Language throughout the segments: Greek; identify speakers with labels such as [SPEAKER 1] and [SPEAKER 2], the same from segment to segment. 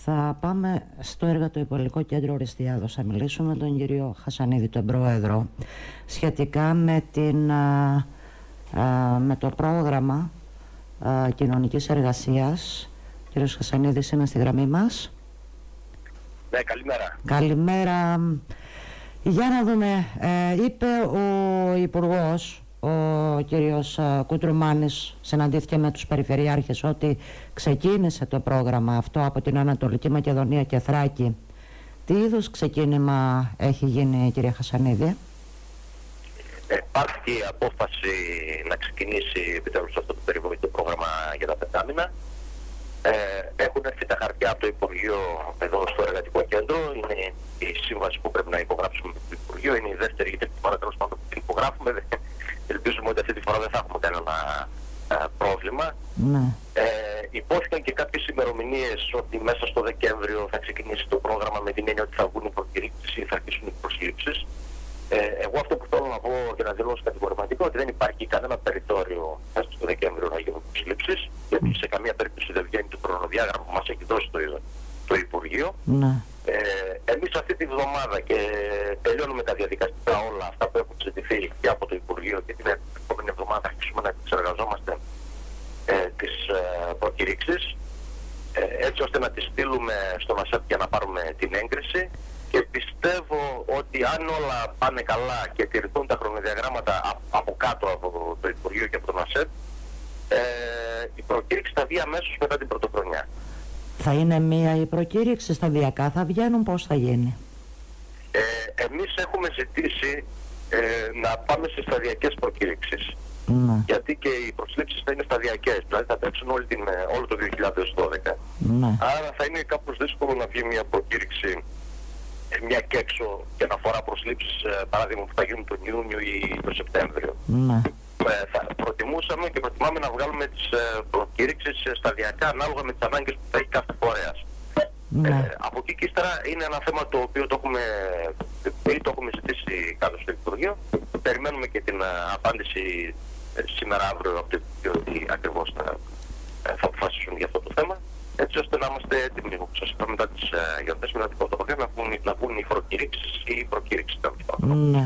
[SPEAKER 1] Θα πάμε στο Εργατοϊπωλικό Κέντρο Οριστιάδος. Θα μιλήσουμε με τον κύριο Χασανίδη, τον πρόεδρο, σχετικά με το πρόγραμμα κοινωνικής εργασίας. Κύριος Χασανίδης είναι στη γραμμή μας.
[SPEAKER 2] Ναι, καλημέρα.
[SPEAKER 1] Καλημέρα. Για να δούμε, είπε ο Υπουργός, ο κύριος Κουτρουμάνης, συναντήθηκε με τους περιφερειάρχες ότι ξεκίνησε το πρόγραμμα αυτό από την Ανατολική Μακεδονία και Θράκη. Τι είδους ξεκίνημα έχει γίνει, κύριε Χασανίδη?
[SPEAKER 2] Υπάρχει η απόφαση να ξεκινήσει επιτέλους αυτό το περιβόητο πρόγραμμα για τα πεντάμινα. Έχουν έρθει τα χαρτιά από το Υπουργείο εδώ στο Εργατικό Κέντρο. Είναι η σύμβαση που πρέπει να υπογράψουμε με το Υπουργείο. Είναι η δεύτερη ή τρίτη φορά τέλος πάντων που την υπογράφουμε. Ελπίζουμε ότι αυτή τη φορά δεν θα έχουμε κανένα πρόβλημα.
[SPEAKER 1] Ναι.
[SPEAKER 2] Υπόθηκαν και κάποιες ημερομηνίες ότι μέσα στο Δεκέμβριο θα ξεκινήσει το πρόγραμμα, με την έννοια ότι θα βγουν οι προκηρύξεις ή θα αρχίσουν οι προσλήψεις. Εγώ αυτό που θέλω να πω και να δηλώσω κατηγορηματικό, ότι δεν υπάρχει κανένα περιθώριο μέσα στο Δεκέμβριο να γίνουν προσλήψεις, γιατί σε καμία περίπτωση δεν βγαίνει το χρονοδιάγραμμα που μας έχει δώσει το Υπουργείο.
[SPEAKER 1] Ναι.
[SPEAKER 2] Εμείς αυτή τη βδομάδα και τελειώνουμε τα διαδικαστικά όλα αυτά που έχουν ζητηθεί και από το Υπουργείο, και την επόμενη εβδομάδα αρχίσουμε να εξεργαζόμαστε τις προκηρύξεις, έτσι ώστε να τις στείλουμε στον ΑΣΕΠ για να πάρουμε την έγκριση. Και πιστεύω ότι αν όλα πάνε καλά και τηρηθούν τα χρονοδιαγράμματα από κάτω από το Υπουργείο και από τον ΑΣΕΠ, η προκήρυξη θα βγει αμέσως μετά την πρωτοχρονιά.
[SPEAKER 1] Θα είναι μία η προκήρυξη, σταδιακά θα βγαίνουν, πώς θα γίνει?
[SPEAKER 2] Εμείς έχουμε ζητήσει να πάμε σε σταδιακές προκήρυξεις.
[SPEAKER 1] Ναι.
[SPEAKER 2] Γιατί και οι προσλήψεις θα είναι σταδιακές, δηλαδή θα τρέξουν όλο το 2012.
[SPEAKER 1] Ναι.
[SPEAKER 2] Άρα θα είναι κάπως δύσκολο να βγει μια προκήρυξη μια και έξω και να αφορά προσλήψεις, παράδειγμα, που θα γίνουν τον Ιούνιο ή τον Σεπτέμβριο.
[SPEAKER 1] Ναι.
[SPEAKER 2] Θα προτιμούσαμε και προτιμάμε να βγάλουμε τις προκήρυξεις σταδιακά ανάλογα με τις ανάγκες που θα έχει κάθε φορέας.
[SPEAKER 1] Ναι.
[SPEAKER 2] Από εκεί και ύστερα είναι ένα θέμα το οποίο το έχουμε ζητήσει κάτω στο Υπουργείο. Περιμένουμε και την απάντηση σήμερα αύριο από το Υπουργείο, ότι ακριβώς θα αποφασίσουν για αυτό το θέμα, έτσι ώστε να είμαστε έτοιμοι, όπως σας είπα, μετά τις γιορτές, μετά την πρωτοχρονιά, να βγουν οι προκηρύξεις ή οι προκηρύξεις.
[SPEAKER 1] Ναι.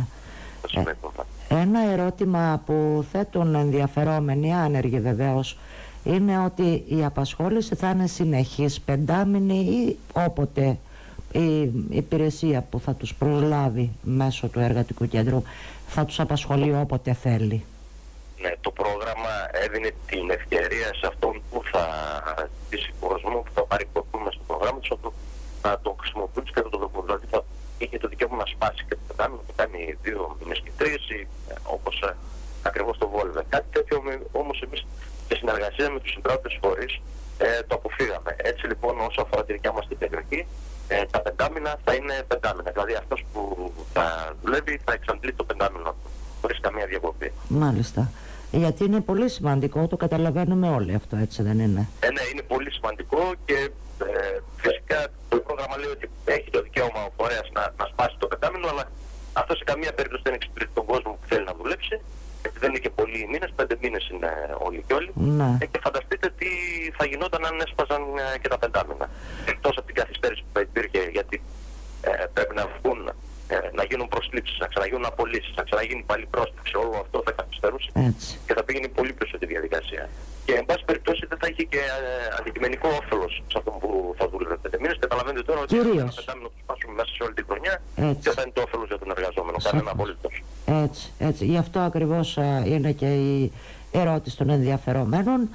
[SPEAKER 1] Ένα ερώτημα που θέτουν ενδιαφερόμενοι, άνεργοι βεβαίως, είναι ότι η απασχόληση θα είναι συνεχής, πεντάμινη, ή όποτε η υπηρεσία που θα τους προσλάβει μέσω του Εργατικού Κέντρου θα τους απασχολεί όποτε θέλει?
[SPEAKER 2] Ναι, το πρόγραμμα έδινε την ευκαιρία σε αυτόν που θα ζητήσει κόσμο, που θα πάρει κόσμο μέσα στο πρόγραμμα του, να το χρησιμοποιήσει και να το δοκιμάσει. Δηλαδή θα είχε το δικαίωμα να σπάσει και το πεντάμινο, να κάνει 2 μήνες και 3, όπως ακριβώς το βόλευε. Κάτι τέτοιο όμως εμείς, σε συνεργασία με τους συμπράτες φορείς, το αποφύγαμε. Έτσι λοιπόν, όσο αφορά τη δικιά μας την περιοχή, τα πεντάμινα θα είναι πεντάμινα. Δηλαδή αυτός που θα δουλεύει θα εξαντλεί το πεντάμινο χωρίς καμία διακοπή.
[SPEAKER 1] Μάλιστα. Γιατί είναι πολύ σημαντικό, το καταλαβαίνουμε όλοι αυτό, έτσι δεν είναι?
[SPEAKER 2] Ναι, είναι πολύ σημαντικό και φυσικά το πρόγραμμα λέει ότι έχει το δικαίωμα ο φορέας να σπάσει το πεντάμινο, αλλά αυτό σε καμία περίπτωση δεν εξυπηρετεί τον κόσμο που θέλει να δουλέψει, γιατί δεν είναι και πολλοί μήνες, 5 μήνες είναι όλοι και όλοι.
[SPEAKER 1] Ναι.
[SPEAKER 2] Και φανταστείτε τι θα γινόταν αν έσπαζαν και τα πεντάμινα. Εκτός από την καθυστέρηση που θα υπήρχε, γιατί πρέπει να βγουν, να γίνουν προσλήψεις, να ξαναγίνουν απολύσεις, να ξαναγίνει πάλι πρόσθεση, όλο αυτό θα καθυστερούσε και θα πήγαινε πολύ πίσω τη διαδικασία. Και εν πάση περιπτώσει δεν θα είχε και αντικειμενικό όφελος σε αυτόν που θα δούλευε 5 μήνες. Καταλαβαίνετε τώρα ότι αν ένα πεντάμινο του σπάσουμε μέσα σε όλη την χρονιά, δεν θα είναι το όφελος για τον εργαζόμενο, κανένα απολύτως.
[SPEAKER 1] Έτσι. Γι' αυτό ακριβώς είναι και η ερώτηση των ενδιαφερομένων.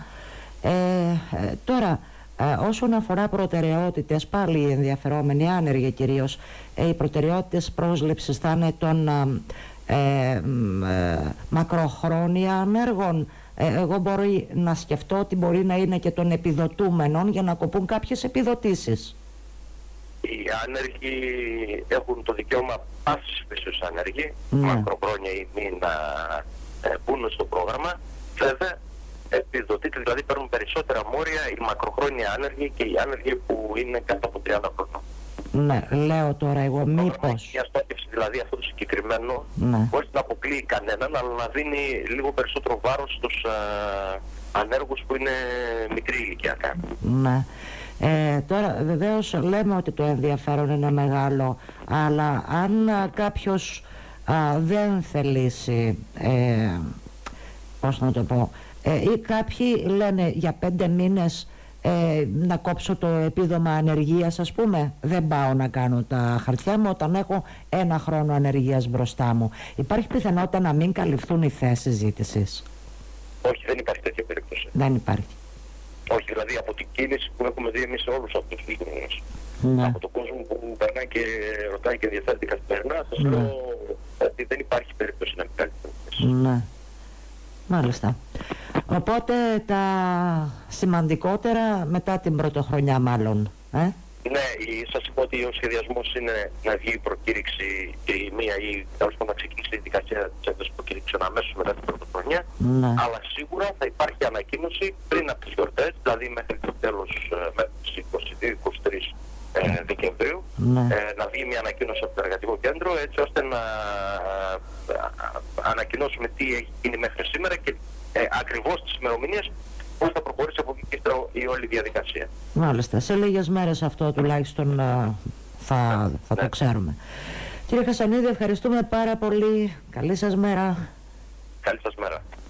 [SPEAKER 1] Τώρα, όσον αφορά προτεραιότητες, πάλι οι ενδιαφερόμενοι, άνεργοι κυρίως, οι προτεραιότητες πρόσληψης θα είναι των μακροχρόνια ανέργων. Εγώ μπορώ να σκεφτώ ότι μπορεί να είναι και των επιδοτούμενων για να κοπούν κάποιες επιδοτήσεις.
[SPEAKER 2] Οι άνεργοι έχουν το δικαίωμα πάσης φύσεως άνεργοι, μακροχρόνια ή μη, να μπουν στο πρόγραμμα. Βέβαια, επιδοτείται, δηλαδή παίρνουν περισσότερα μόρια οι μακροχρόνια άνεργοι και οι άνεργοι που είναι κάτω από 30 χρόνια.
[SPEAKER 1] Ναι, λέω τώρα εγώ μήπως.
[SPEAKER 2] Μια στόχευση δηλαδή αυτό το συγκεκριμένο, χωρίς να αποκλείει κανέναν, αλλά να δίνει λίγο περισσότερο βάρος στους ανέργους που είναι μικρή ηλικιακά.
[SPEAKER 1] Ναι. Τώρα βεβαίως λέμε ότι το ενδιαφέρον είναι μεγάλο, αλλά αν κάποιος δεν θελήσει, πώς να το πω, ή κάποιοι λένε για 5 μήνες να κόψω το επίδομα ανεργίας, ας πούμε, δεν πάω να κάνω τα χαρτιά μου όταν έχω 1 χρόνο ανεργίας μπροστά μου. Υπάρχει πιθανότητα να μην καλυφθούν οι θέσεις ζήτησης?
[SPEAKER 2] Όχι, δεν υπάρχει τέτοια περίπτωση.
[SPEAKER 1] Δεν υπάρχει.
[SPEAKER 2] Όχι, δηλαδή από την κίνηση που έχουμε δει εμείς σε όλους αυτούς τους μήνες.
[SPEAKER 1] Ναι.
[SPEAKER 2] Από τον κόσμο που περνάει και ρωτάει και ενδιαφέρεται καθημερινά, σας λέω ότι δεν υπάρχει περίπτωση να μην καλυφθούν.
[SPEAKER 1] Ναι. Μάλιστα. Οπότε τα σημαντικότερα μετά την πρωτοχρονιά μάλλον.
[SPEAKER 2] Ναι, σας είπα ότι ο σχεδιασμός είναι να βγει η προκήρυξη και η μία ή τέλος πάντων να ξεκινήσει η δικασία της έντασης προκήρυξης αμέσως μετά την πρωτοχρονιά. Ναι. Αλλά σίγουρα θα υπάρχει ανακοίνωση πριν από τις γιορτές, δηλαδή μέχρι το τέλος, μέχρι τις 22-23 Δεκεμβρίου, να βγει μια ανακοίνωση από το Εργατικό Κέντρο, έτσι ώστε να ανακοινώσουμε τι έχει γίνει μέχρι σήμερα και ακριβώς τις ημερομηνίες πώς θα προχωρήσει από εκεί και η όλη διαδικασία.
[SPEAKER 1] Μάλιστα. Σε λίγες μέρες αυτό τουλάχιστον θα το ξέρουμε. Κύριε Χασανίδη, ευχαριστούμε πάρα πολύ. Καλή σας μέρα.
[SPEAKER 2] Καλή σας μέρα.